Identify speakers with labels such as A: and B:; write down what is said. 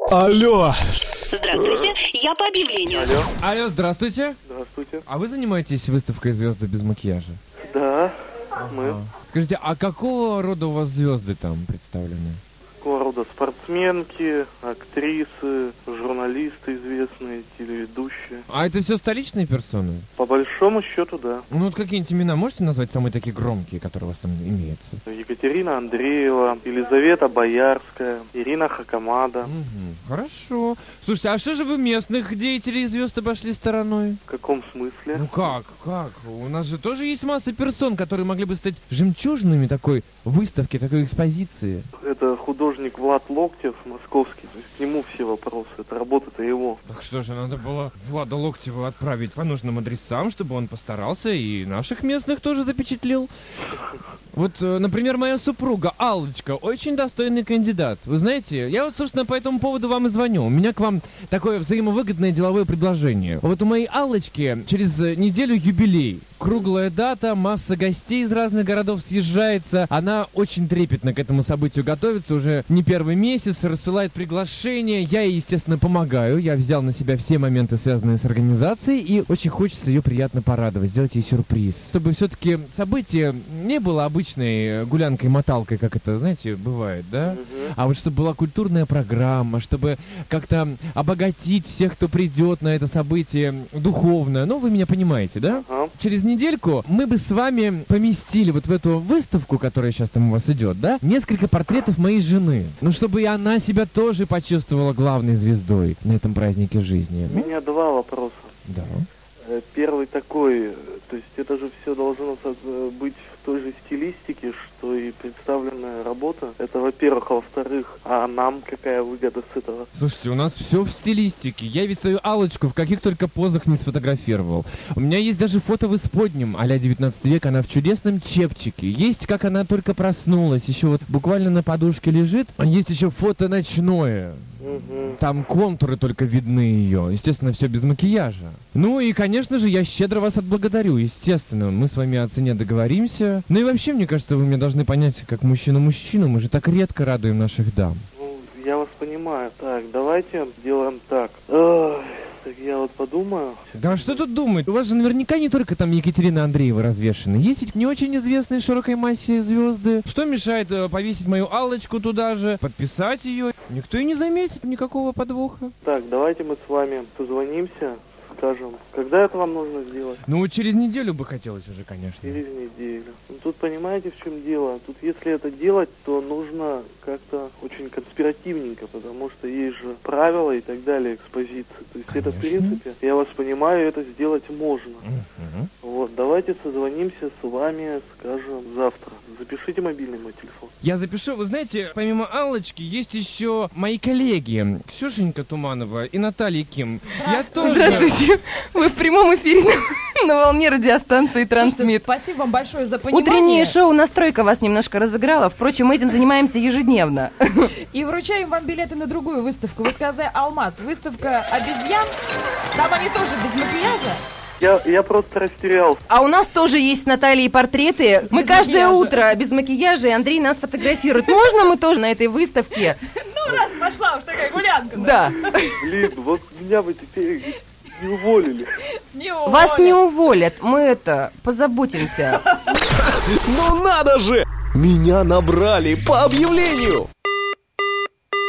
A: Алло.
B: Здравствуйте, я по объявлению.
C: Алло, здравствуйте.
D: Здравствуйте.
C: А вы занимаетесь выставкой «Звезды без макияжа»?
D: Да, мы.
C: Скажите, а какого рода у вас звезды там представлены?
D: Какого рода спортсменки, актрисы, журналисты известные, телеведущие.
C: А это все столичные персоны?
D: По большому счету, да.
C: Ну вот какие-нибудь имена можете назвать, самые такие громкие, которые у вас там имеются?
D: Екатерина Андреева, Елизавета Боярская, Ирина Хакамада.
C: Хорошо. Слушайте, а что же вы местных деятелей и звезд обошли стороной?
D: В каком смысле?
C: Ну как? У нас же тоже есть масса персон, которые могли бы стать жемчужинами такой выставки, такой экспозиции.
D: Это художник Влад Локтев, московский. То есть к нему все вопросы. Это работа-то его.
C: Так что же, надо было Влада Локтева отправить по нужным адресам, чтобы он постарался и наших местных тоже запечатлел. Вот, например, моя супруга Аллочка, очень достойный кандидат. Вы знаете, я вот, собственно, по этому поводу вам и звоню. У меня к вам такое взаимовыгодное деловое предложение. Вот у моей Аллочки через неделю юбилей. Круглая дата, масса гостей из разных городов съезжается. Она очень трепетно к этому событию готовится уже не первый месяц, рассылает приглашения. Я ей, естественно, помогаю. Я взял на себя все моменты, связанные с организацией, и очень хочется ее приятно порадовать, сделать ей сюрприз. Чтобы все-таки событие не было обычной гулянкой-моталкой, как это, знаете, бывает, да? А вот чтобы была культурная программа, чтобы как-то обогатить всех, кто придет на это событие духовно. Ну, вы меня понимаете, да? Через недельку мы бы с вами поместили вот в эту выставку, которая сейчас там у вас идет, да, несколько портретов моей жены. Ну, чтобы и она себя тоже почувствовала главной звездой на этом празднике жизни.
D: У меня два вопроса.
C: Да.
D: Первый такой, то есть это же все должно быть в той же стилистике, что и представленная работа. Это, во-первых. А во-вторых, а нам какая выгода с этого?
C: Слушайте, у нас все в стилистике. Я ведь свою Аллочку в каких только позах не сфотографировал. У меня есть даже фото в исподнем, а-ля 19 век, она в чудесном чепчике. Есть, как она только проснулась, еще вот буквально на подушке лежит. А есть еще фото ночное. Там контуры только видны ее. Естественно, все без макияжа. Ну и, конечно же, я щедро вас отблагодарю. Естественно, мы с вами о цене договоримся. Ну и вообще, мне кажется, вы меня должны понять, как мужчина мужчину. Мы же так редко радуем наших дам.
D: Ну, я вас понимаю. Так, давайте сделаем так. Так я вот подумаю.
C: Да что тут думать? У вас же наверняка не только там Екатерина Андреева развешаны. Есть ведь не очень известные широкой массе звезды. Что мешает повесить мою Аллочку туда же, подписать ее? Никто и не заметит никакого подвоха.
D: Так, давайте мы с вами созвонимся, скажем, когда это вам нужно сделать?
C: Ну, через неделю бы хотелось уже, конечно.
D: Через неделю. Ну, тут понимаете, в чем дело? Тут если это делать, то нужно как-то очень конспиративненько, потому что есть же правила и так далее, экспозиции. То есть это, в принципе, я вас понимаю, это сделать можно. Вот, давайте созвонимся с вами, скажем, завтра. Запишите мобильный мой телефон.
C: Я запишу. Вы знаете, помимо Аллочки, есть еще мои коллеги Ксюшенька Туманова и Наталья Ким. Я тоже...
E: Здравствуйте. Вы в прямом эфире на волне радиостанции «Трансмит».
F: Спасибо вам большое за понимание.
E: Утреннее шоу «Настройка» вас немножко разыграло. Впрочем, мы этим занимаемся ежедневно.
F: И вручаем вам билеты на другую выставку. Вы сказали «Алмаз». Выставка обезьян. Там они тоже без макияжа.
D: Я просто растерялся.
E: А у нас тоже есть с Натальей портреты. Мы
F: Без
E: каждое
F: макияжа.
E: утро без макияжа, и Андрей нас фотографирует. Можно мы тоже на этой выставке?
F: Ну, раз пошла уж такая гулянка.
E: Да.
D: Блин, вот меня вы теперь не уволили.
F: Не
E: Вас не уволят. Мы позаботимся.
A: Ну надо же! Меня набрали по объявлению.